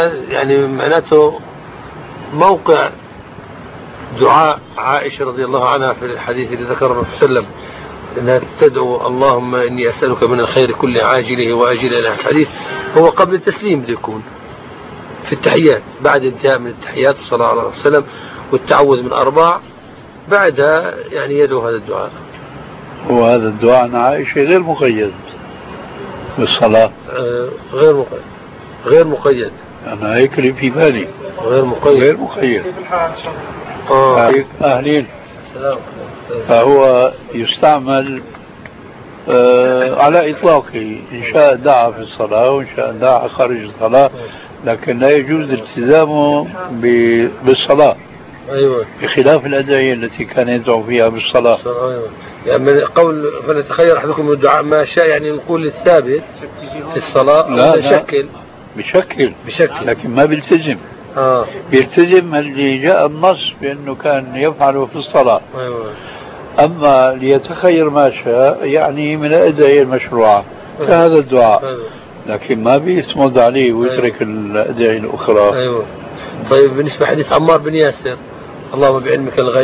يعني معناته موقع دعاء عائشة رضي الله عنها في الحديث اللي ذكره الرسول صلى الله عليه وسلم أنها تدعو اللهم إني أسألك من الخير كل عاجله وآجله إلى الحديث، هو قبل التسليم بده يكون في التحيات، بعد انتهاء من التحيات والصلاة على الرسول صلى الله عليه وسلم والتعوذ من أربع، بعدها يعني يدعو هذا الدعاء. وهذا الدعاء عن عائشة غير مقيد بالصلاة؟ غير مقيد. أنا هيك اللي في بالي، غير مقيد. غير مقيد. أهلين. فهو يستعمل على إطلاقه، إن شاء دعا في الصلاة وإن شاء دعا خارج الصلاة، لكن لا يجوز التزامه بالصلاة. أيوة. بخلاف الأدعية التي كان يدعو فيها بالصلاة. أيوة. يعني من قول فليتخير أحدكم من الدعاء ما شاء، يعني نقول الثابت في الصلاة. لا بشكل لكن ما بيلتزم. بيلتزم اللي جاء النص بأنه كان يفعله في الصلاة. أيوة. أما ليتخير ما شاء يعني من الأدعية المشروعة كهذا الدعاء. أيوة. لكن ما بيسمد عليه ويترك الأدعية الأخرى. أيوة. طيب بالنسبة لحديث عمار بن ياسر، اللهم بعلمك الغيب